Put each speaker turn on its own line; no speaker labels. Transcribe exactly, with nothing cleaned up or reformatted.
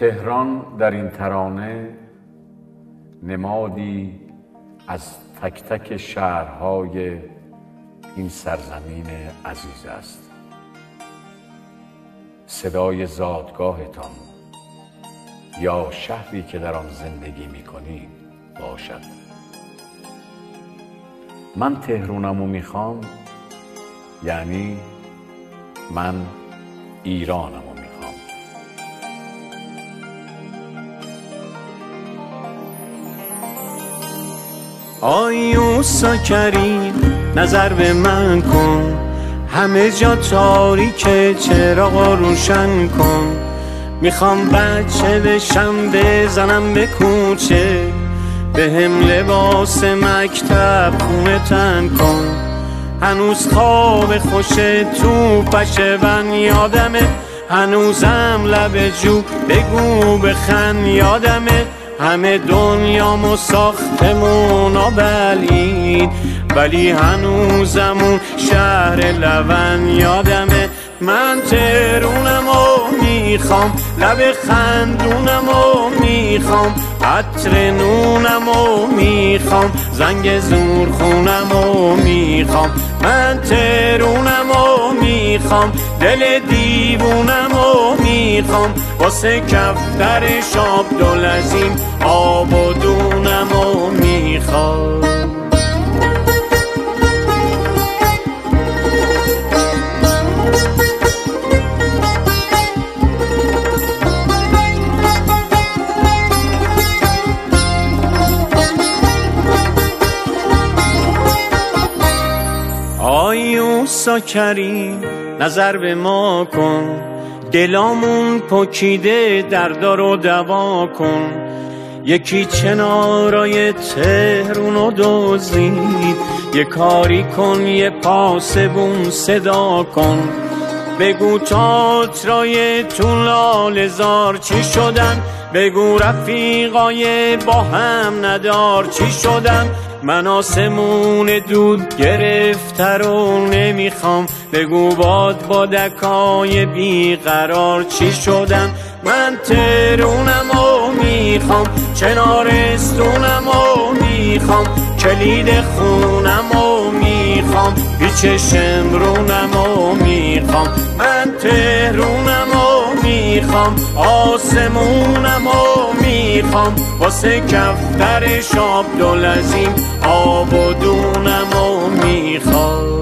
تهران در این ترانه نمادی از تک تک شهرهای این سرزمین عزیز است. صدای زادگاهتان یا شهری که در آن زندگی می‌کنید باشد. من تهرانمو میخوام، یعنی من ایرانمو میخوام.
آیوسا کریم نظر به من کن، همه جا تاریکه چراغ روشن کن. میخوام بچه بشم بزنم به کوچه، به هم لباس مکتب خونه تن کن. هنوز خواب خوشه تو پشه‌بند یادمه، هنوزم لب جو بگو بخند یادمه. همه دنیامو ساختمون آبلید، ولی هنوزمون شهر لبن یادمه. من تهرونمو میخوام، لب خندونمو میخوام، عطر نونمو میخوام، زنگ زورخونمو میخوام. من تهرونمو میخوام، دل دیوونمو میخوام، واسه کفتر شاب دلزیم آب و دونمو میخوام. آیوسا کریم نظر به ما کن، دلامون پکیده دردا رو دوا کن. یکی چنارای تهرونو دزدید، یه کاری کن یه پاسبون صدا کن. بگو تئاترای تو لاله‌زار چی شدن، بگو رفیقای با هم ندار چی شدن. من آسمون دود گرفته رو نمیخوام، بگو باد بادکای بیقرار چی شدن. من تهرونمو میخوام، چنارستونمو میخوام، کلید خونمو میخوام، پیچ شمرونمو میخوام. من تهرونمو میخوام، آسمونمو میخوام، واسه کفتر شاب دلزیم آب و دونمو میخوام.